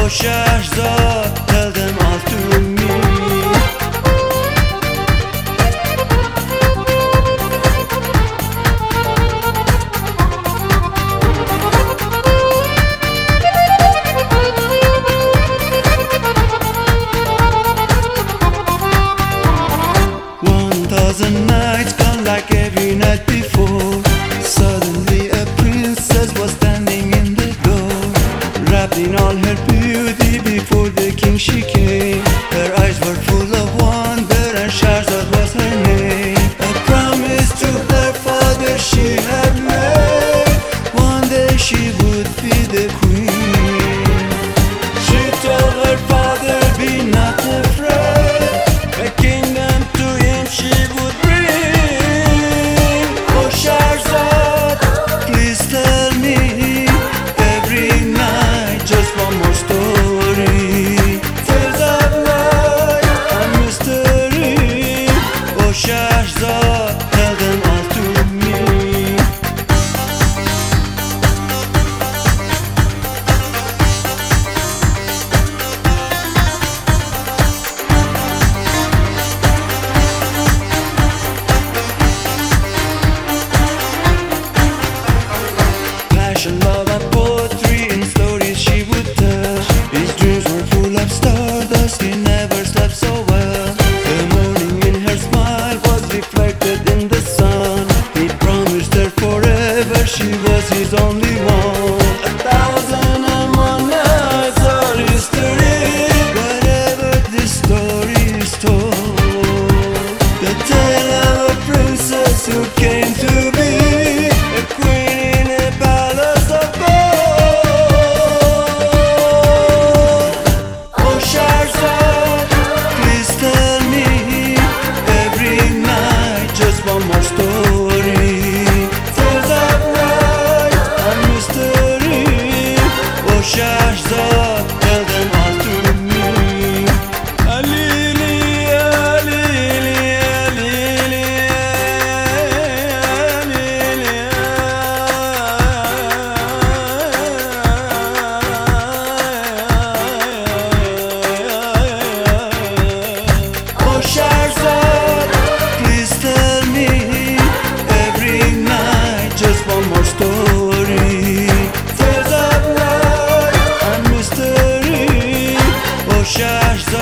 Shahzad, tell them all to me. Thousand nights gone like every night before. Suddenly a princess was standing in the door, wrapped in all her beauty. Before the king she came, her eyes were full of wonder, and Shahzad was her name. A promise to her father she had made, one day she would be the queen. She told her father, be not afraid, a kingdom to him she would bring. Oh Shahzad, please tell me every night just one more story. Tales of light and mystery. Oh Shahzad, tell them all to me. Passion, love and poetry in stories she would tell. His dreams were full of stardust, he never slept so well. The morning in her smile was reflected in the sun. He promised her forever, she was his only one. 1,001 nights are history, wherever this story is told. The tale of a princess who came to be a queen in a palace of gold. Oh Shahzad, please tell me every night just one more story. Tales of light and mystery. Oh Shahzad, tell them all to me. Alili, alili, alili, oh Shahzad, please tell me every night just one more story. Tales of light and mystery. Oh Shahzad.